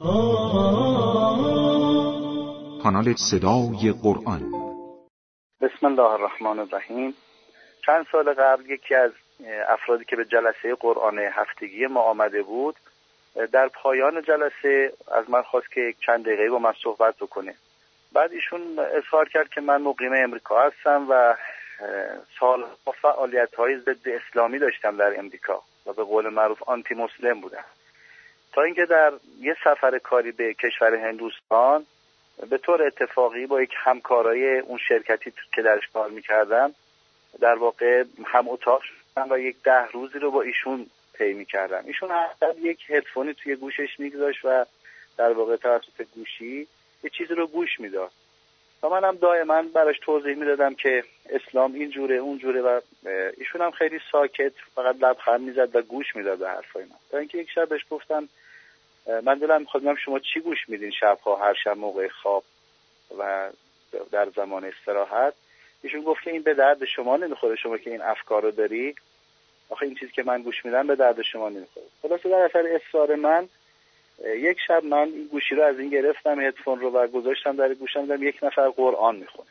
کانال صدای قرآن. بسم الله الرحمن الرحیم. چند سال قبل یکی از افرادی که به جلسه قرآن هفتگی ما آمده بود در پایان جلسه از من خواست که چند دقیقه با من صحبت بکنه. بعد ایشون اظهار کرد که من مقیم امریکا هستم و سالها فعالیت‌های ضد اسلامی داشتم در امریکا و به قول معروف آنتی مسلم بودم، تا اینکه در یه سفر کاری به کشور هندوستان به طور اتفاقی با یک همکارای اون شرکتی که درش کار میکردم در واقع هم اتاق شدم و یک 10 روزی رو با ایشون طی میکردم. ایشون هر یک هدفونی توی گوشش میگذاشت و در واقع توسط گوشی یه چیزی رو گوش میداد و منم دائما براش توضیح میدادم که اسلام این جوره اون جوره و ایشون هم خیلی ساکت فقط لبخند میزد و گوش میداد به حرفای من. تا اینکه یک شب بهش گفتم من دلم میخواد ببینم شما چی گوش میدین شبها، هر شب موقع خواب و در زمان استراحت. ایشون گفت که این به درد شما نمیخوره، شما که این افکار رو داری، آخه این چیزی که من گوش میدم به درد شما نمیخوره. خلاصه در اثر اصرار من یک شب من این گوشی رو از این گرفتم، هدفون رو، و گذاشتم در گوشم، دیدم یک نفر قرآن میخونه.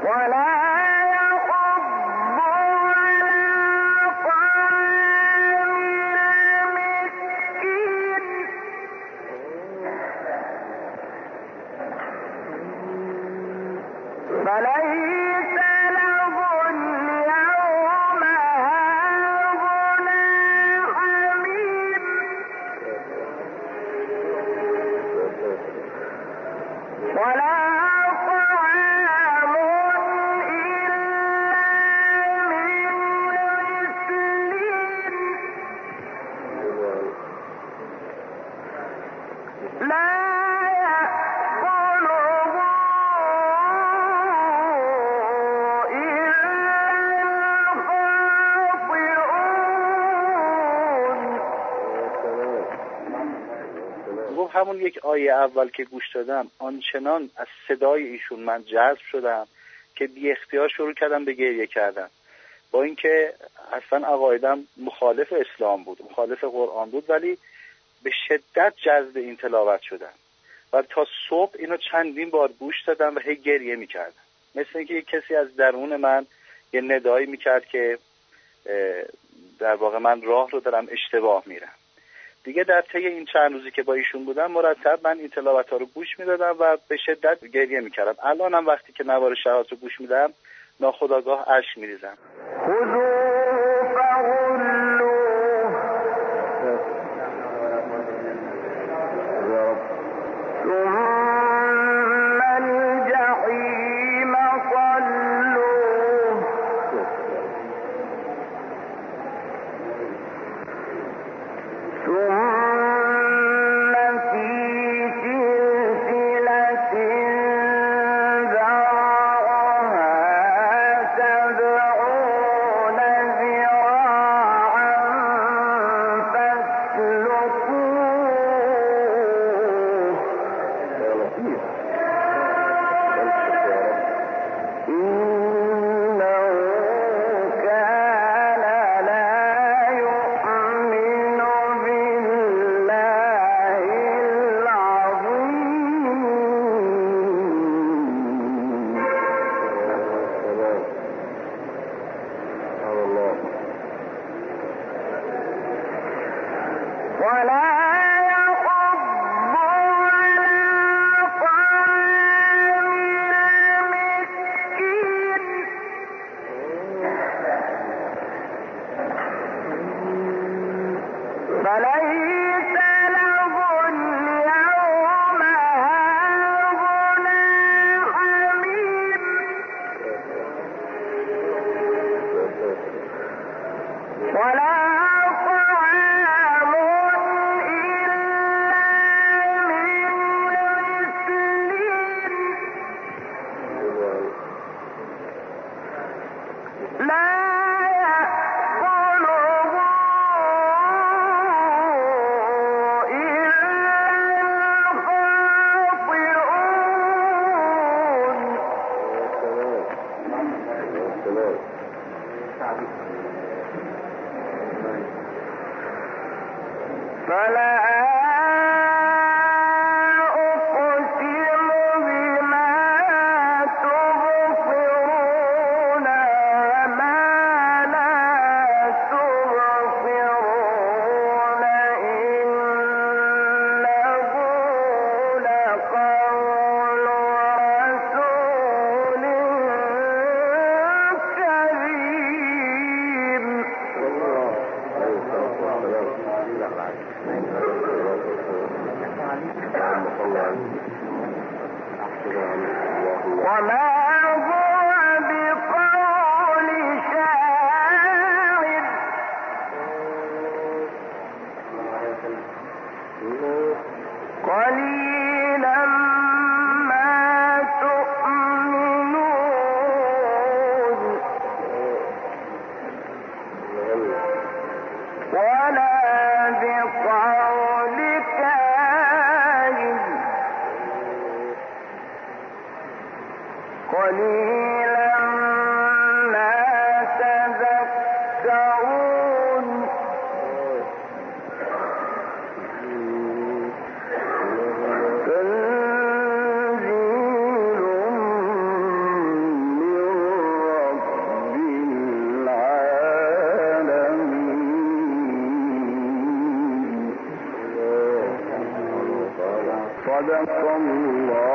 همون یک آیه اول که گوش دادم آنچنان از صدای ایشون من جذب شدم که بی اختیار شروع کردم به گریه کردن، با اینکه اصلا عقایدم مخالف اسلام بود، مخالف قرآن بود، ولی به شدت جذب این تلاوت شدم و تا صبح اینو چندین بار گوش دادم و هی گریه میکردم، مثل اینکه یک کسی از درون من یه ندایی میکرد که در واقع من راه رو دارم اشتباه میرم. دیگه در طی این چند روزی که با ایشون بودم مرتب من این تلاوت‌ها رو گوش میدادم و به شدت گریه میکردم. الانم وقتی که نوار شهادت رو گوش میدم ناخودآگاه اشک میریزم. وما هو بقول شاعر قليلا ما تؤمنون ولا بقول كاهن قليلا ما تذكرون تنزيل من رب العالمين صدق الله